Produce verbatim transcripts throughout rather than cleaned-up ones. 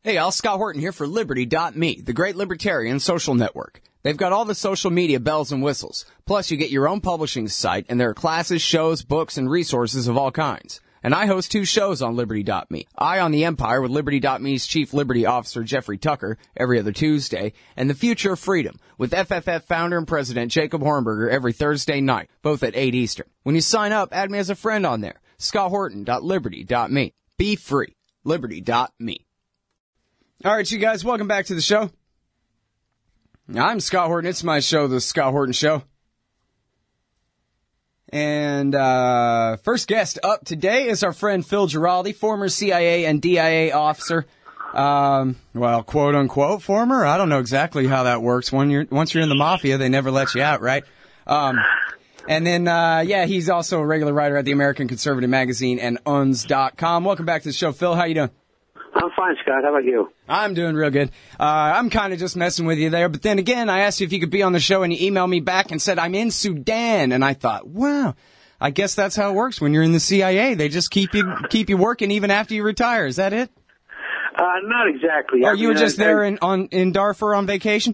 Hey, Al, Scott Horton here for Liberty dot me, the great libertarian social network. They've got all the social media bells and whistles. Plus, you get your own publishing site, and there are classes, shows, books, and resources of all kinds. And I host two shows on Liberty dot me. Eye on the Empire with Liberty dot me's Chief Liberty Officer Jeffrey Tucker every other Tuesday, and The Future of Freedom with F F F founder and president Jacob Hornberger every Thursday night, both at eight Eastern. When you sign up, add me as a friend on there. Scott Horton dot Liberty dot me. Be free. Liberty dot me. All right, you guys, welcome back to the show. I'm Scott Horton. It's my show, The Scott Horton Show. And uh first guest up today is our friend Phil Giraldi, former C I A and D I A officer. Um, well, quote unquote, former. I don't know exactly how that works. When you're once you're in the mafia, they never let you out, right? Um, and then uh yeah, he's also a regular writer at the American Conservative Magazine and U N S dot com. Welcome back to the show, Phil. How you doing? I'm fine, Scott. How about you? I'm doing real good. Uh, I'm kind of just messing with you there. But then again, I asked you if you could be on the show, and you emailed me back and said, I'm in Sudan. And I thought, wow, I guess that's how it works when you're in the C I A. They just keep you keep you working even after you retire. Is that it? Uh, not exactly. Or I you were mean, just I, there I, in on in Darfur on vacation?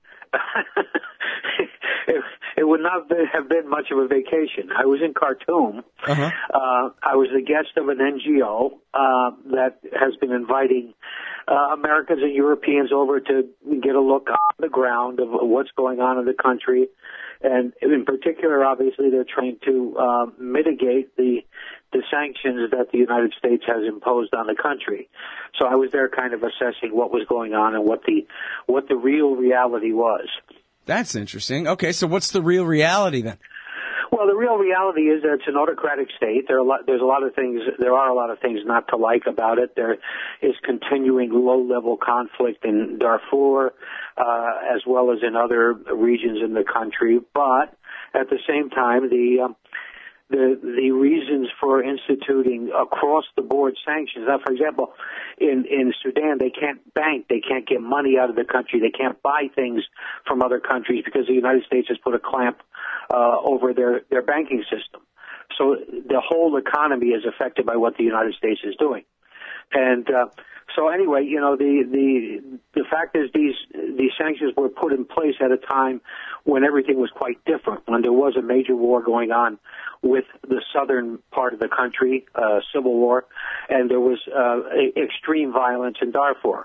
it, it would not be, have been much of a vacation. I was in Khartoum. Uh-huh. Uh, I was the guest of an N G O uh, that has been inviting uh, Americans and Europeans over to get a look on the ground of what's going on in the country. And in particular, obviously, they're trying to uh, mitigate the the sanctions that the United States has imposed on the country. So I was there kind of assessing what was going on and what the what the real reality was. That's interesting. Okay, so what's the real reality then? Well, the real reality is that it's an autocratic state. There are a lot, there's a lot of things. There are a lot of things not to like about it. There is continuing low-level conflict in Darfur, uh, as well as in other regions in the country. But at the same time, the um, the the reasons for instituting across-the-board sanctions. Now, for example, in in Sudan, they can't bank, they can't get money out of the country, they can't buy things from other countries because the United States has put a clamp uh, over their their banking system. So the whole economy is affected by what the United States is doing. And uh, so anyway, you know, the the the fact is these these sanctions were put in place at a time when everything was quite different, when there was a major war going on with the southern part of the country, uh, civil war, and there was uh, extreme violence in Darfur.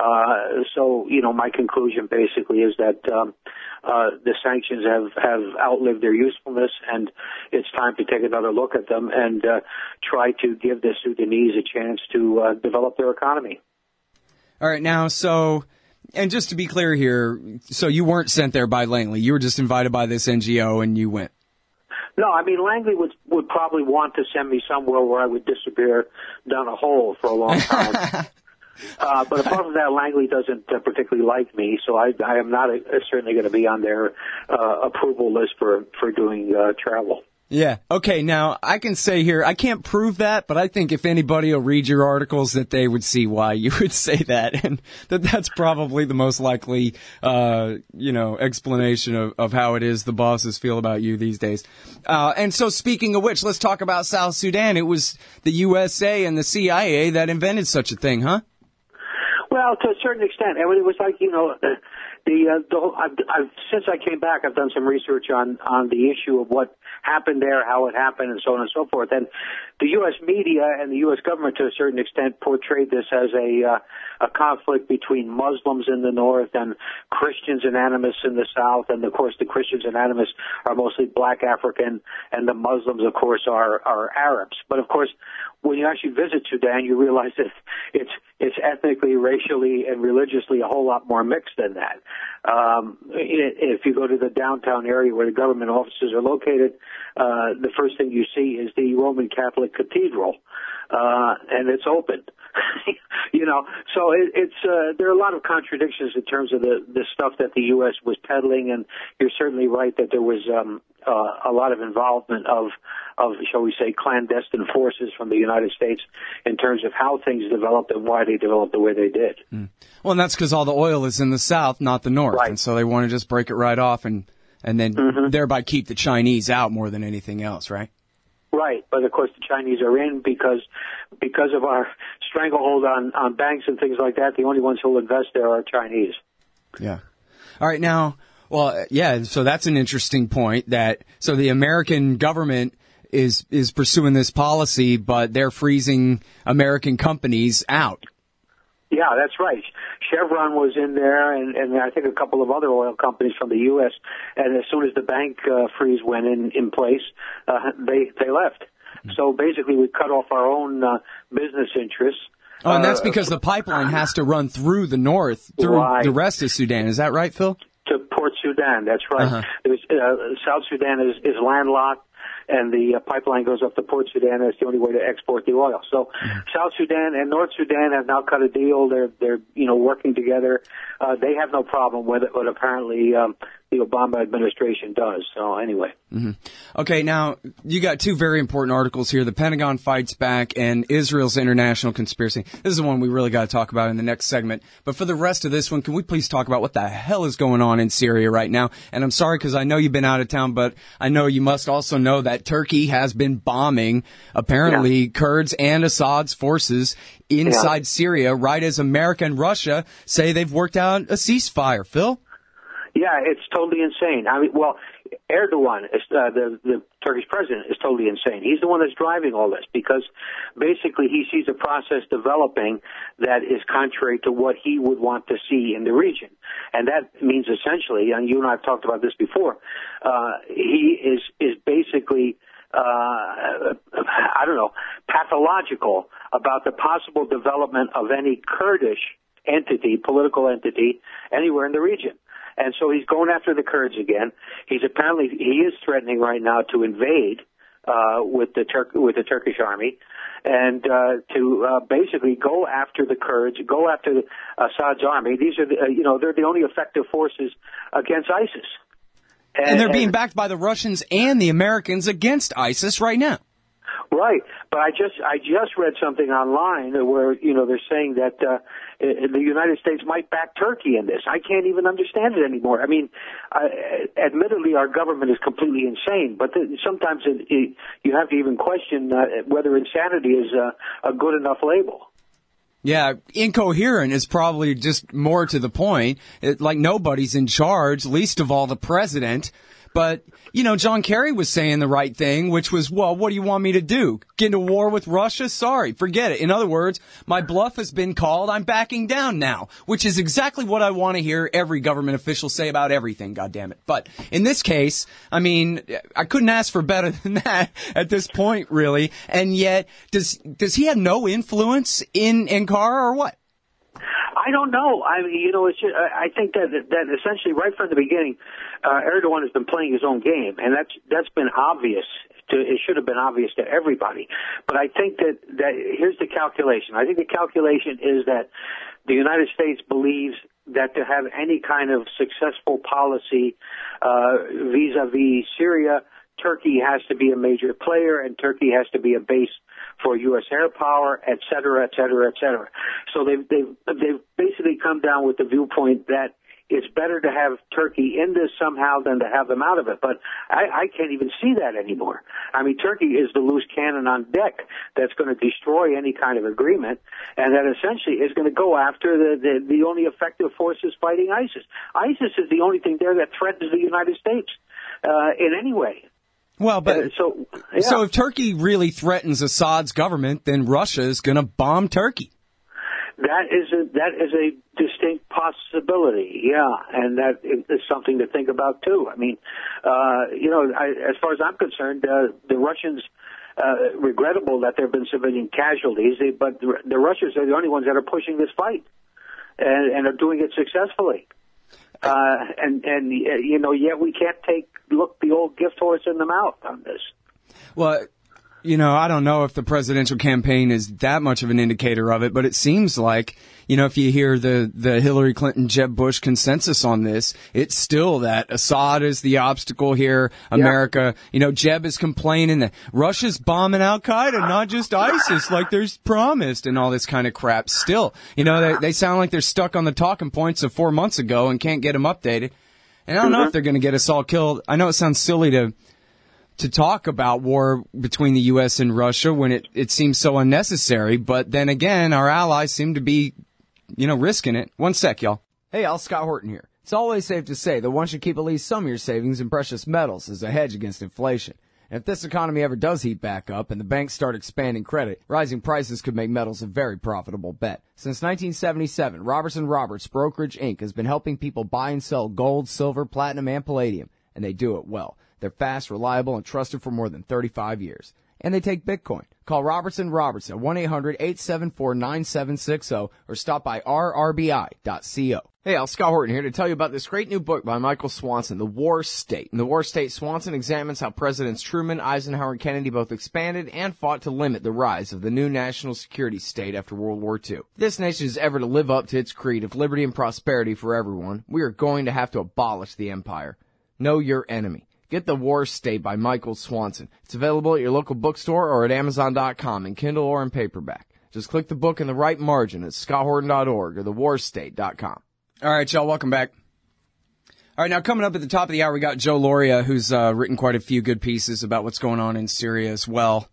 Uh, so, you know, my conclusion basically is that um, uh, the sanctions have, have outlived their usefulness, and it's time to take another look at them and uh, try to give the Sudanese a chance to uh, develop their economy. All right, now, so, and just to be clear here, so you weren't sent there by Langley. You were just invited by this N G O, and you went. No, I mean, Langley would would probably want to send me somewhere where I would disappear down a hole for a long time. uh, but apart from that, Langley doesn't uh, particularly like me, so I, I am not a, certainly going to be on their uh, approval list for, for doing uh, travel. Yeah. Okay, now, I can say here, I can't prove that, but I think if anybody will read your articles that they would see why you would say that, and that that's probably the most likely, uh, you know, explanation of, of how it is the bosses feel about you these days. Uh, and so speaking of which, let's talk about South Sudan. It was the U S A and the C I A that invented such a thing, huh? Well, to a certain extent. I mean, it was like, you know, the, the, uh, the whole, I've, I've, since I came back, I've done some research on, on the issue of what happened there, how it happened, and so on and so forth. And the U S media and the U S government, to a certain extent, portrayed this as a, uh, a conflict between Muslims in the north and Christians and animists in the south. And, of course, the Christians and animists are mostly black African, and the Muslims, of course, are, are Arabs. But, of course, when you actually visit Sudan, you realize that it's it's ethnically, racially, and religiously a whole lot more mixed than that. Um, if you go to the downtown area where the government offices are located, uh, the first thing you see is the Roman Catholic Cathedral, uh, and it's open. You know, so it, it's uh, there are a lot of contradictions in terms of the the stuff that the U S was peddling, and you're certainly right that there was um, uh, a lot of involvement of of shall we say clandestine forces from the United States in terms of how things developed and why they developed the way they did. Mm. Well, and that's because all the oil is in the south, not the north, right. And so they want to just break it right off and and then mm-hmm. thereby keep the Chinese out more than anything else, right? Right, but of course the Chinese are in because because of our stranglehold on, on banks and things like that. The only ones who will invest there are Chinese. Yeah. All right, now, well, yeah, so that's an interesting point that, so the American government is is pursuing this policy, but they're freezing American companies out. Yeah, that's right. Chevron was in there, and, and I think a couple of other oil companies from the U S. And as soon as the bank uh, freeze went in, in place, uh, they they left. So basically, we cut off our own uh, business interests. Oh, and that's because the pipeline has to run through the north, through right. the rest of Sudan. Is that right, Phil? To Port Sudan, that's right. Uh-huh. There's, uh, South Sudan is, is landlocked, and the uh, pipeline goes up to Port Sudan. That's the only way to export the oil. So mm-hmm. South Sudan and North Sudan have now cut a deal. They're, they're you know, working together. Uh, they have no problem with it, but apparently um, the Obama administration does. So anyway. Mm-hmm. Okay, now, you got two very important articles here. The Pentagon Fights Back and Israel's International Conspiracy. This is the one we really got to talk about in the next segment. But for the rest of this one, can we please talk about what the hell is going on in Syria right now? And I'm sorry because I know you've been out of town, but I know you must also know that Turkey has been bombing, apparently, yeah. Kurds and Assad's forces inside yeah. Syria, right as America and Russia say they've worked out a ceasefire. Phil? Yeah, it's totally insane. I mean, well, Erdogan, is, uh, the, the Turkish president, is totally insane. He's the one that's driving all this because basically he sees a process developing that is contrary to what he would want to see in the region. And that means essentially, and you and I have talked about this before, uh, he is, is basically, uh, I don't know, pathological about the possible development of any Kurdish entity, political entity, anywhere in the region. And so he's going after the Kurds again. He's apparently, he is threatening right now to invade, uh, with the Turk, with the Turkish army and, uh, to, uh, basically go after the Kurds, go after the Assad's army. These are the, uh, you know, they're the only effective forces against ISIS. And, and they're being and, backed by the Russians and the Americans against ISIS right now. Right, but I just I just read something online where you know they're saying that uh, the United States might back Turkey in this. I can't even understand it anymore. I mean, uh, admittedly, our government is completely insane, but the, sometimes it, it, you have to even question uh, whether insanity is uh, a good enough label. Yeah, incoherent is probably just more to the point. It, like nobody's in charge, least of all the president. But, you know, John Kerry was saying the right thing, which was, well, what do you want me to do? Get into war with Russia? Sorry, forget it. In other words, my bluff has been called. I'm backing down now, which is exactly what I want to hear every government official say about everything, goddammit. But in this case, I mean, I couldn't ask for better than that at this point, really. And yet, does does he have no influence in Ankara or what? I don't know. I mean, you know, it's just, I think that that essentially right from the beginning, uh, Erdogan has been playing his own game, and that's that's been obvious. To, it should have been obvious to everybody. But I think that that here's the calculation. I think the calculation is that the United States believes that to have any kind of successful policy uh, vis-a-vis Syria, Turkey has to be a major player, and Turkey has to be a base for U S air power, et cetera, et cetera, et cetera. So they've, they've, they've basically come down with the viewpoint that it's better to have Turkey in this somehow than to have them out of it. But I, I can't even see that anymore. I mean, Turkey is the loose cannon on deck that's going to destroy any kind of agreement, and that essentially is going to go after the, the, the only effective forces fighting ISIS. ISIS is the only thing there that threatens the United States uh, in any way. Well, but uh, so yeah. so if Turkey really threatens Assad's government, then Russia is going to bomb Turkey. That is a that is a distinct possibility, yeah, and that is something to think about too. I mean, uh, you know, I, as far as I'm concerned, uh, the Russians. Uh, regrettable that there have been civilian casualties, but the, the Russians are the only ones that are pushing this fight and, and are doing it successfully. Uh, and, and, you know, yet we can't take, look the old gift horse in the mouth on this. Well, you know, I don't know if the presidential campaign is that much of an indicator of it, but it seems like, you know, if you hear the, the Hillary Clinton, Jeb Bush consensus on this, it's still that Assad is the obstacle here. America, yeah. You know, Jeb is complaining that Russia's bombing Al-Qaeda, not just ISIS, like there's promised and all this kind of crap. Still, you know, they, they sound like they're stuck on the talking points of four months ago and can't get them updated. And I don't mm-hmm. know if they're going to get us all killed. I know it sounds silly to to talk about war between the U S and Russia when it, it seems so unnecessary. But then again, our allies seem to be, you know, risking it. One sec, y'all. Hey, Al, Scott Horton here. It's always safe to say that one should keep at least some of your savings in precious metals as a hedge against inflation. And if this economy ever does heat back up and the banks start expanding credit, rising prices could make metals a very profitable bet. Since nineteen seventy-seven, Robertson Roberts Brokerage Incorporated has been helping people buy and sell gold, silver, platinum, and palladium, and they do it well. They're fast, reliable, and trusted for more than thirty-five years. And they take Bitcoin. Call Robertson Roberts at one eight hundred eight seven four nine seven six zero or stop by r r b i dot co. Hey, Al, Scott Horton here to tell you about this great new book by Michael Swanson, The War State. In The War State, Swanson examines how Presidents Truman, Eisenhower, and Kennedy both expanded and fought to limit the rise of the new national security state after World War Two. If this nation is ever to live up to its creed of liberty and prosperity for everyone, we are going to have to abolish the empire. Know your enemy. Get The War State by Michael Swanson. It's available at your local bookstore or at amazon dot com in Kindle or in paperback. Just click the book in the right margin at scott horton dot org or the war state dot com. All right, y'all, welcome back. All right, now coming up at the top of the hour, we got Joe Loria, who's uh, written quite a few good pieces about what's going on in Syria as well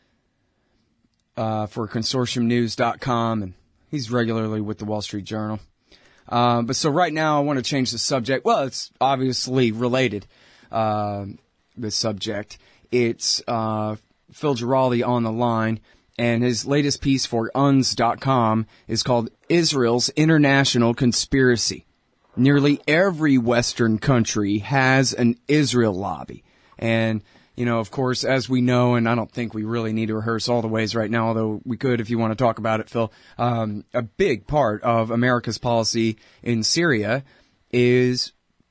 uh, for consortium news dot com, and he's regularly with the Wall Street Journal. Uh, but so right now I want to change the subject. Well, it's obviously related, uh, the subject. It's uh, Phil Giraldi on the line. And his latest piece for U N S dot com is called Israel's International Conspiracy. Nearly every Western country has an Israel lobby. And, you know, of course, as we know, and I don't think we really need to rehearse all the ways right now, although we could if you want to talk about it, Phil, um, a big part of America's policy in Syria is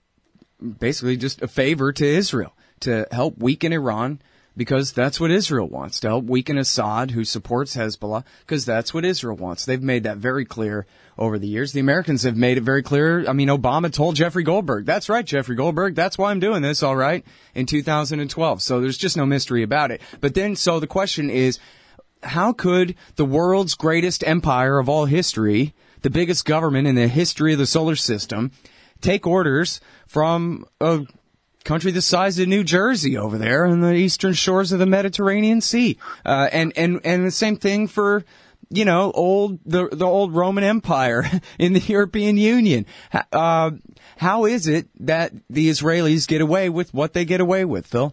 basically just a favor to Israel to help weaken Iran, because that's what Israel wants, to help weaken Assad, who supports Hezbollah, because that's what Israel wants. They've made that very clear over the years. The Americans have made it very clear. I mean, Obama told Jeffrey Goldberg, that's right, Jeffrey Goldberg, that's why I'm doing this, all right, in two thousand twelve. So there's just no mystery about it. But then, so the question is, how could the world's greatest empire of all history, the biggest government in the history of the solar system, take orders from a country the size of New Jersey over there on the eastern shores of the Mediterranean Sea? Uh, and, and, and the same thing for, you know, old, the, the old Roman Empire in the European Union. Uh, how is it that the Israelis get away with what they get away with, Phil?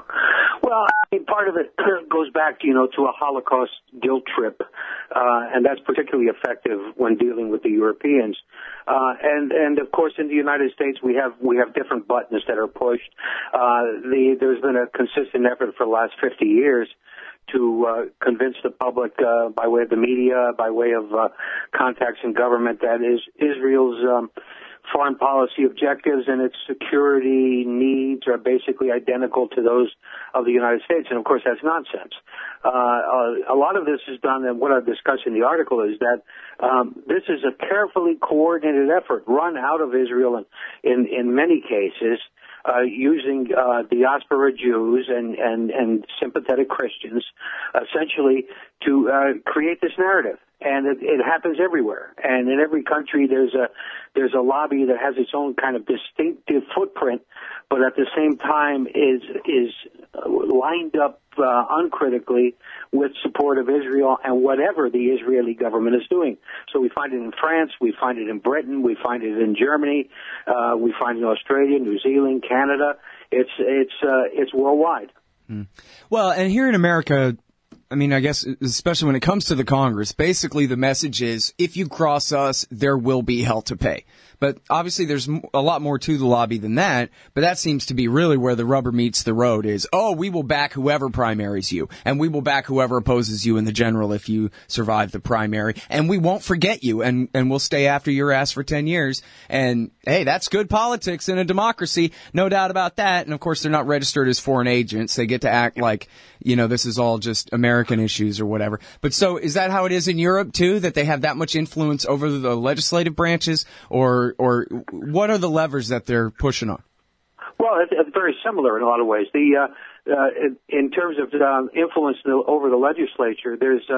Well, I mean, part of it goes back, you know, to a Holocaust guilt trip, uh, and that's particularly effective when dealing with the Europeans. Uh, and, and of course, in the United States, we have, we have different buttons that are pushed. Uh, the, there's been a consistent effort for the last fifty years to, uh, convince the public, uh, by way of the media, by way of, uh, contacts in government that is Israel's, um, foreign policy objectives and its security needs are basically identical to those of the United States. And of course, that's nonsense. Uh, a lot of this is done, and what I've discussed in the article is that um, this is a carefully coordinated effort run out of Israel in, in, in many cases, uh, using uh, diaspora Jews and, and, and sympathetic Christians, essentially to uh, create this narrative. And it, it happens everywhere. And in every country, there's a there's a lobby that has its own kind of distinctive footprint, but at the same time is is lined up uh, uncritically with support of Israel and whatever the Israeli government is doing. So we find it in France, we find it in Britain, we find it in Germany, uh, we find it in Australia, New Zealand, Canada. It's it's uh, it's worldwide. Hmm. Well, and here in America, I mean, I guess, especially when it comes to the Congress, basically the message is, if you cross us, there will be hell to pay. But obviously there's a lot more to the lobby than that, but that seems to be really where the rubber meets the road is, oh, we will back whoever primaries you, and we will back whoever opposes you in the general if you survive the primary, and we won't forget you, and, and we'll stay after your ass for ten years. And, hey, that's good politics in a democracy, no doubt about that. And, of course, they're not registered as foreign agents. They get to act like, you know, this is all just American issues or whatever. But so is that how it is in Europe, too, that they have that much influence over the legislative branches, or or what are the levers that they're pushing on? Well, it's, it's very similar in a lot of ways. The uh, uh, in, in terms of um, influence over the legislature, there's uh,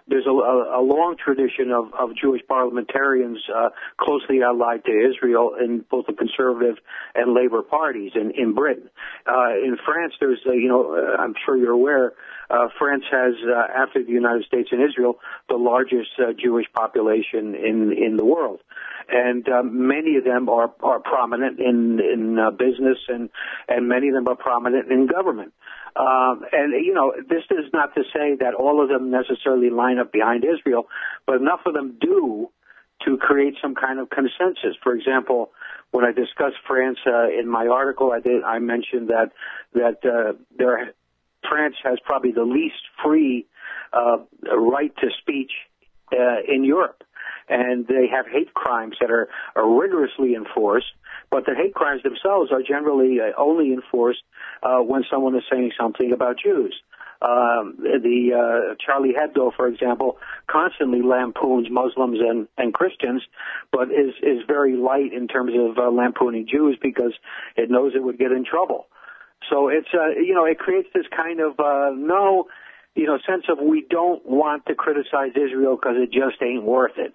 there's a, a, a long tradition of, of Jewish parliamentarians uh, closely allied to Israel in both the conservative and labor parties in, in Britain. Uh, in France, there's, uh, you know, uh, I'm sure you're aware, uh, France has, uh, after the United States and Israel, the largest uh, Jewish population in, in the world. And um, many of them are, are prominent in, in uh, business, and, and many of them are prominent in government. Um, and, you know, this is not to say that all of them necessarily line up behind Israel, but enough of them do to create some kind of consensus. For example, when I discussed France uh, in my article, I did I mentioned that that uh, there France has probably the least free uh, right to speech uh, in Europe. And they have hate crimes that are, are rigorously enforced, but the hate crimes themselves are generally uh, only enforced uh, when someone is saying something about Jews. Um, the uh, Charlie Hebdo, for example, constantly lampoons Muslims and, and Christians, but is, is very light in terms of uh, lampooning Jews because it knows it would get in trouble. So it's, uh, you know, it creates this kind of, uh, no, you know, sense of we don't want to criticize Israel because it just ain't worth it.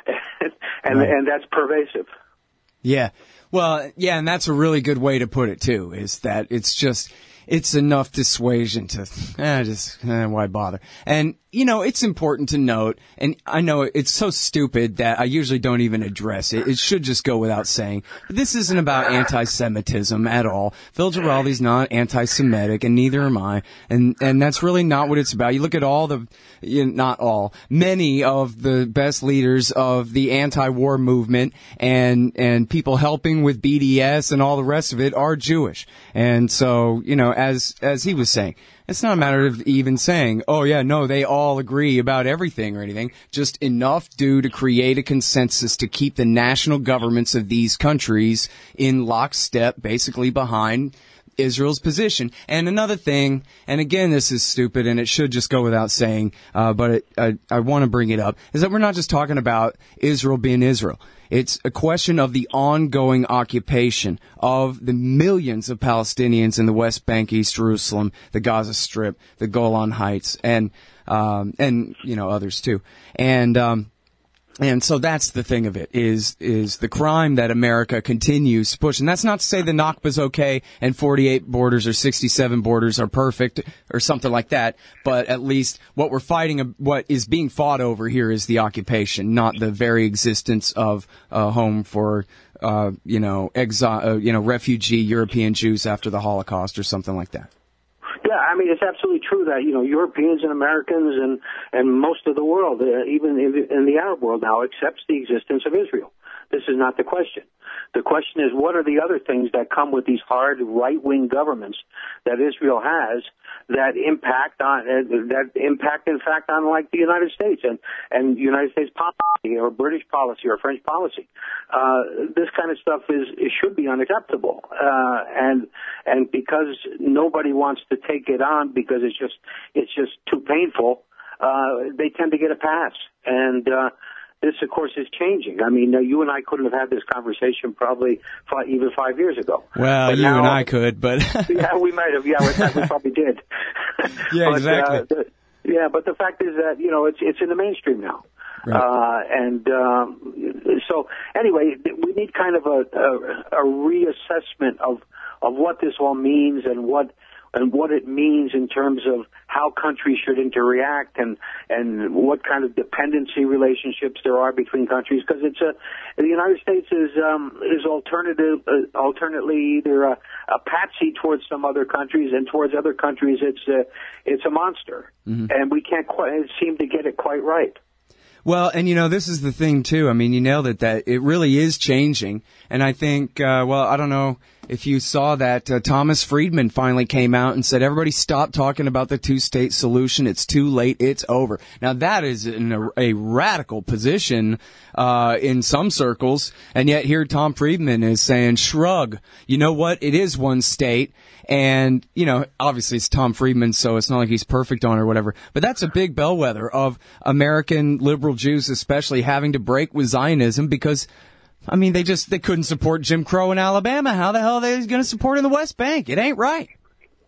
and right. and that's pervasive. Yeah. Well, yeah, and that's a really good way to put it, too, is that it's just, it's enough dissuasion to, eh, just, eh, why bother? And, you know, it's important to note, and I know it's so stupid that I usually don't even address it. It should just go without saying. But this isn't about anti-Semitism at all. Phil Giraldi's not anti-Semitic, and neither am I. And, and that's really not what it's about. You look at all the, you know, not all, many of the best leaders of the anti-war movement and, and people helping with B D S and all the rest of it are Jewish. And so, you know, as, as he was saying, it's not a matter of even saying, oh, yeah, no, they all agree about everything or anything. Just enough do to create a consensus to keep the national governments of these countries in lockstep, basically behind Israel's position. And another thing, and again, this is stupid and it should just go without saying, uh, but it, I, I want to bring it up, is that we're not just talking about Israel being Israel. It's a question of the ongoing occupation of the millions of Palestinians in the West Bank, East Jerusalem, the Gaza Strip, the Golan Heights, and um, and you know others too. And um, and so that's the thing of it is is the crime that America continues to push. And that's not to say the Nakba's okay and forty-eight borders or sixty-seven borders are perfect or something like that. But at least what we're fighting, what is being fought over here is the occupation, not the very existence of a home for, uh, you know, exile, uh, you know, refugee European Jews after the Holocaust or something like that. Yeah, I mean, it's absolutely true that, you know, Europeans and Americans and, and most of the world, uh, even in, in the Arab world now, accepts the existence of Israel. This is not the question. The question is, what are the other things that come with these hard right-wing governments that Israel has that impact on, uh, that impact, in fact, on, like, the United States and, and United States policy or British policy or French policy? Uh, this kind of stuff is, it should be unacceptable. Uh, and, and because nobody wants to take it on because it's just, it's just too painful, uh, they tend to get a pass. And, uh, this, of course, is changing. I mean, uh, you and I couldn't have had this conversation probably five, even five years ago. Well, but you now, and I could, but... yeah, we might have. Yeah, we, we probably did. Yeah, but, exactly. Uh, the, yeah, but the fact is that, you know, it's it's in the mainstream now. Right. Uh, and um, so, anyway, we need kind of a, a, a reassessment of, of what this all means and what... and what it means in terms of how countries should interact and, and what kind of dependency relationships there are between countries. Because it's a, the United States is, um, is alternative, uh, alternately either a, a patsy towards some other countries and towards other countries it's a, it's a monster. Mm-hmm. And we can't quite seem to get it quite right. Well, and you know, this is the thing too. I mean, you nailed it, that it really is changing. And I think, uh, well, I don't know if you saw that uh, Thomas Friedman finally came out and said, everybody stop talking about the two-state solution. It's too late. It's over. Now, that is in a, a radical position uh, in some circles. And yet here Tom Friedman is saying, shrug. You know what? It is one state. And, you know, obviously it's Tom Friedman, so it's not like he's perfect on it or whatever. But that's a big bellwether of American liberal Jews especially having to break with Zionism because, I mean, they just they couldn't support Jim Crow in Alabama. How the hell are they going to support in the West Bank? It ain't right.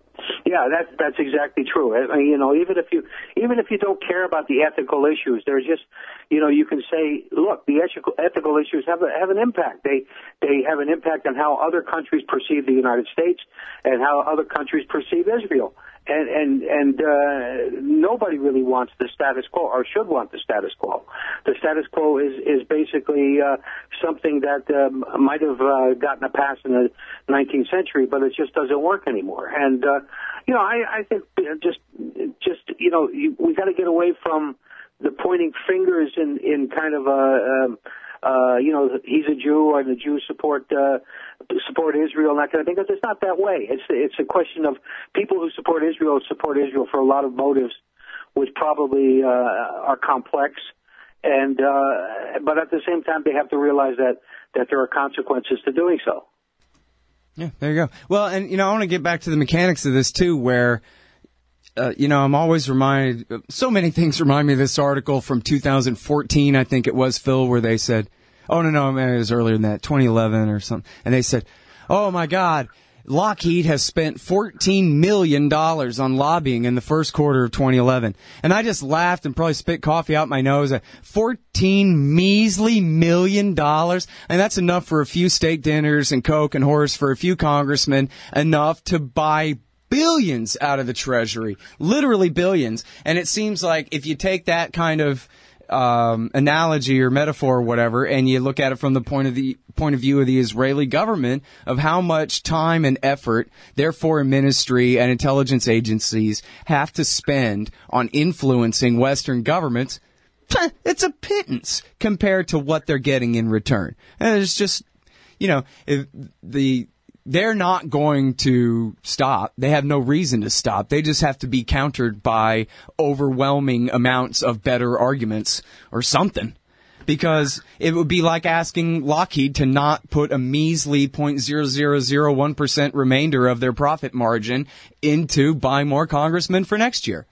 Yeah, that's that's exactly true. I mean, you know, even if you even if you don't care about the ethical issues, there's just, you know, you can say, look, the ethical ethical issues have a, have an impact. They they have an impact on how other countries perceive the United States and how other countries perceive Israel. And and and uh, nobody really wants the status quo, or should want the status quo. The status quo is is basically uh, something that um, might have uh, gotten a pass in the nineteenth century, but it just doesn't work anymore. And uh, you know, I, I think just just you know, you, we got to get away from the pointing fingers in in kind of a. Um, Uh, you know, he's a Jew, and the Jews support uh, support Israel, and that kind of thing. Because it's not that way. It's it's a question of people who support Israel support Israel for a lot of motives, which probably uh, are complex. And uh, but at the same time, they have to realize that that there are consequences to doing so. Yeah, there you go. Well, and you know, I want to get back to the mechanics of this too, where. Uh, you know, I'm always reminded, so many things remind me of this article from two thousand fourteen, I think it was, Phil, where they said, oh, no, no, man, it was earlier than that, twenty eleven or something. And they said, oh, my God, Lockheed has spent fourteen million dollars on lobbying in the first quarter of twenty eleven. And I just laughed and probably spit coffee out my nose. fourteen measly million dollars. And that's enough for a few steak dinners and Coke and horse for a few congressmen, enough to buy billions out of the Treasury, literally billions. And it seems like if you take that kind of um, analogy or metaphor or whatever, and you look at it from the point of the point of view of the Israeli government, of how much time and effort their foreign ministry and intelligence agencies have to spend on influencing Western governments, it's a pittance compared to what they're getting in return. And it's just, you know, if the They're not going to stop. They have no reason to stop. They just have to be countered by overwhelming amounts of better arguments or something. Because it would be like asking Lockheed to not put a measly zero point zero zero zero one percent remainder of their profit margin into buying more congressmen for next year.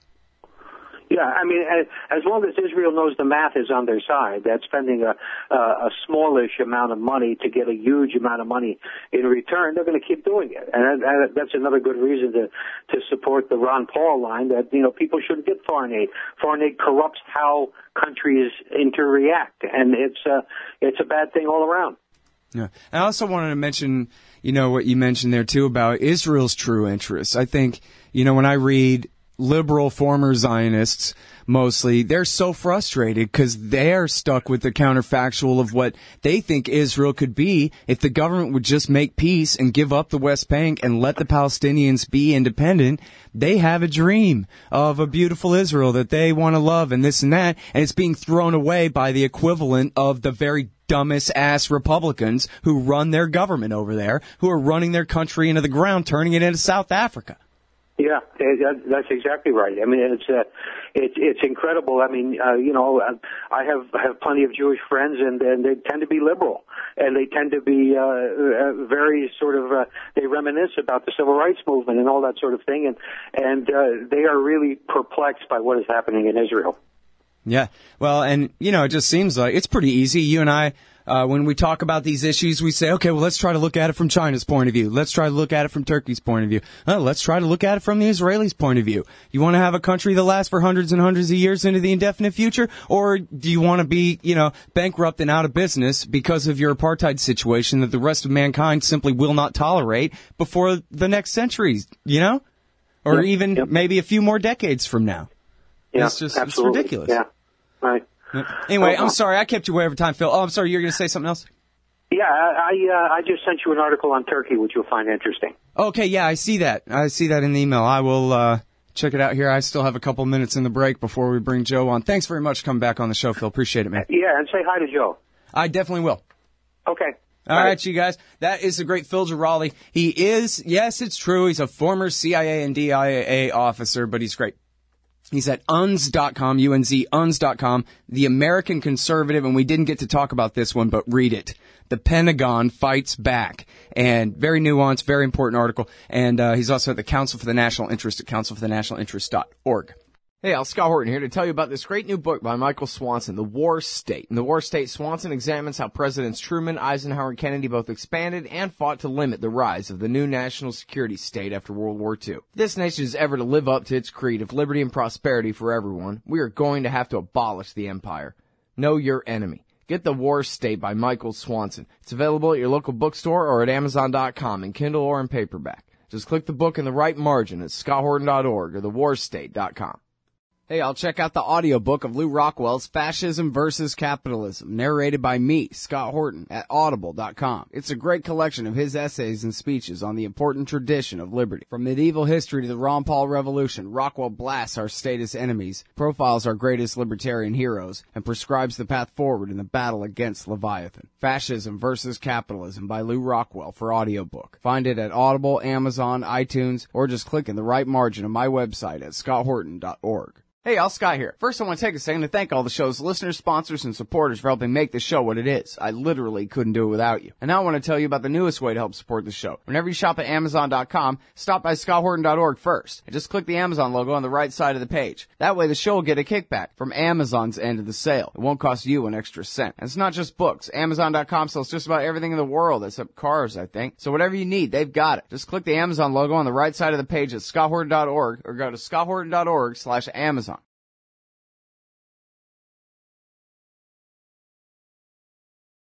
Yeah, I mean, as long as Israel knows the math is on their side, that spending a, a smallish amount of money to get a huge amount of money in return, they're going to keep doing it. And that's another good reason to, to support the Ron Paul line that, you know, people shouldn't get foreign aid. Foreign aid corrupts how countries interreact, and it's a, it's a bad thing all around. Yeah. I also wanted to mention, you know, what you mentioned there, too, about Israel's true interests. I think, you know, when I read liberal former Zionists, mostly, they're so frustrated because they're stuck with the counterfactual of what they think Israel could be if the government would just make peace and give up the West Bank and let the Palestinians be independent. They have a dream of a beautiful Israel that they want to love and this and that, and it's being thrown away by the equivalent of the very dumbest ass Republicans who run their government over there, who are running their country into the ground, turning it into South Africa. Yeah, that's exactly right. I mean, it's uh, it's it's incredible. I mean, uh, you know, I have I have plenty of Jewish friends, and, and they tend to be liberal, and they tend to be uh, very sort of uh, they reminisce about the civil rights movement and all that sort of thing, and and uh, they are really perplexed by what is happening in Israel. Yeah, well, and you know, it just seems like it's pretty easy. You and I. Uh, when we talk about these issues, we say, okay, well, let's try to look at it from China's point of view. Let's try to look at it from Turkey's point of view. Oh, let's try to look at it from the Israelis' point of view. You want to have a country that lasts for hundreds and hundreds of years into the indefinite future? Or do you want to be, you know, bankrupt and out of business because of your apartheid situation that the rest of mankind simply will not tolerate before the next century, you know? Or yep, even yep. maybe a few more decades from now. Yeah, it's just absolutely. It's ridiculous. Yeah, right. Anyway, I'm sorry. I kept you way over time, Phil. Oh, I'm sorry. You're going to say something else? Yeah, I uh, I just sent you an article on Turkey, which you'll find interesting. Okay, yeah, I see that. I see that in the email. I will uh, check it out here. I still have a couple minutes in the break before we bring Joe on. Thanks very much for coming back on the show, Phil. Appreciate it, man. Yeah, and say hi to Joe. I definitely will. Okay. All, All right. right, you guys. That is the great Phil Giraldi. He is, yes, it's true, he's a former C I A and D I A officer, but he's great. He's at U N Z dot com, U N Z, U N Z dot com, The American Conservative, and we didn't get to talk about this one, but read it. The Pentagon Fights Back. And very nuanced, very important article. And uh, he's also at the Council for the National Interest at council for the national interest dot org. Hey, Al Scott Horton here to tell you about this great new book by Michael Swanson, The War State. In The War State, Swanson examines how Presidents Truman, Eisenhower, and Kennedy both expanded and fought to limit the rise of the new national security state after World War Two. If this nation is ever to live up to its creed of liberty and prosperity for everyone, we are going to have to abolish the empire. Know your enemy. Get The War State by Michael Swanson. It's available at your local bookstore or at Amazon dot com in Kindle or in paperback. Just click the book in the right margin at Scott Horton dot org or the war state dot com. Hey, I'll check out the audiobook of Lew Rockwell's Fascism versus Capitalism, narrated by me, Scott Horton, at audible dot com. It's a great collection of his essays and speeches on the important tradition of liberty. From medieval history to the Ron Paul Revolution, Rockwell blasts our statist enemies, profiles our greatest libertarian heroes, and prescribes the path forward in the battle against Leviathan. Fascism versus Capitalism by Lew Rockwell for audiobook. Find it at Audible, Amazon, iTunes, or just click in the right margin of my website at Scott Horton dot org. Hey, Al Scott here. First, I want to take a second to thank all the show's listeners, sponsors, and supporters for helping make the show what it is. I literally couldn't do it without you. And now I want to tell you about the newest way to help support the show. Whenever you shop at Amazon dot com, stop by Scott Horton dot org first, and just click the Amazon logo on the right side of the page. That way the show will get a kickback from Amazon's end of the sale. It won't cost you an extra cent. And it's not just books. Amazon dot com sells just about everything in the world except cars, I think. So whatever you need, they've got it. Just click the Amazon logo on the right side of the page at Scott Horton dot org or go to Scott Horton dot org slash Amazon.